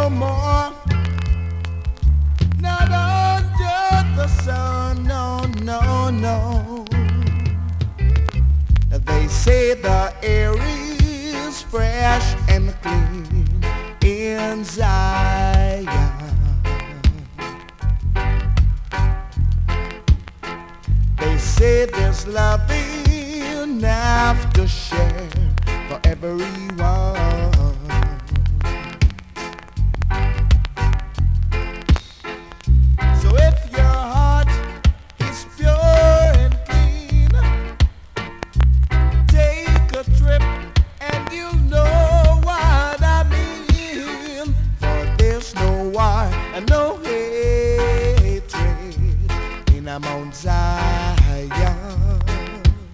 no more. Not under the sun, no, no, no. They say the air is fresh and clean in Zion. They say there's love enough to share for everyone.